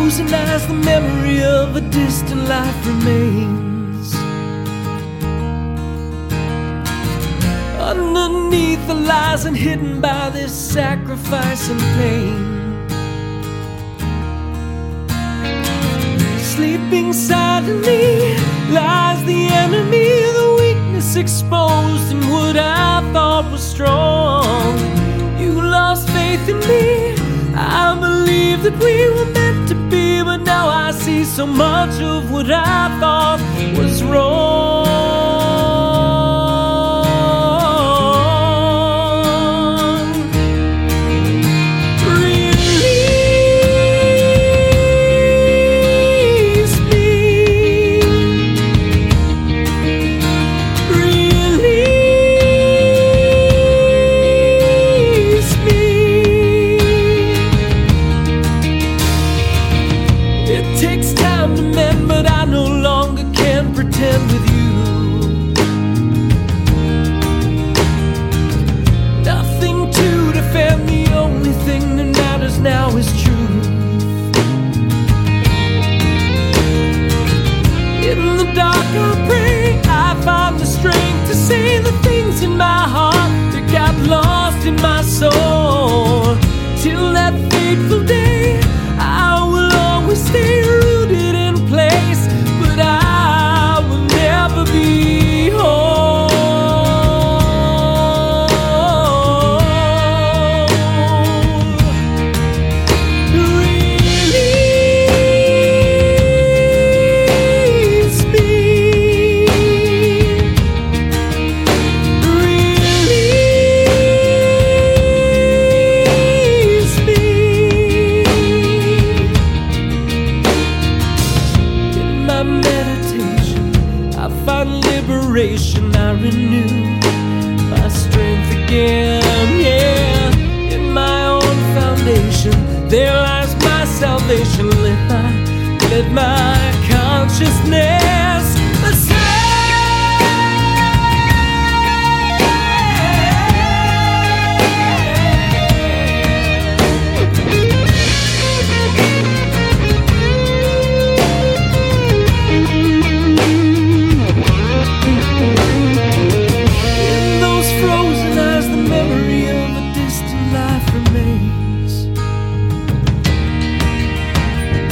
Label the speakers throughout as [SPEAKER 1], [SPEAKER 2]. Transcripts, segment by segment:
[SPEAKER 1] frozen as the memory of a distant life remains. Underneath the lies and hidden by this sacrifice and pain, sleeping silently lies the enemy, the weakness exposed in what I thought was strong. You lost faith in me, I believed that we were meant to be, but now I see so much of what I thought was wrong. With you, nothing to defend. The only thing that matters now is truth. In the dark I pray I find the strength to say the things in my heart that got lost in my soul. Till that fateful day, I will always stay rooted in place, but I will never be whole. Release me. Release me. In my meditation I find liberation, I renew my strength again, yeah. In my own foundation, there lies my salvation. Let my consciousness ascend.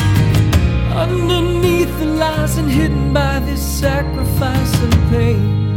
[SPEAKER 1] Underneath the lies and hidden by this sacrifice and pain,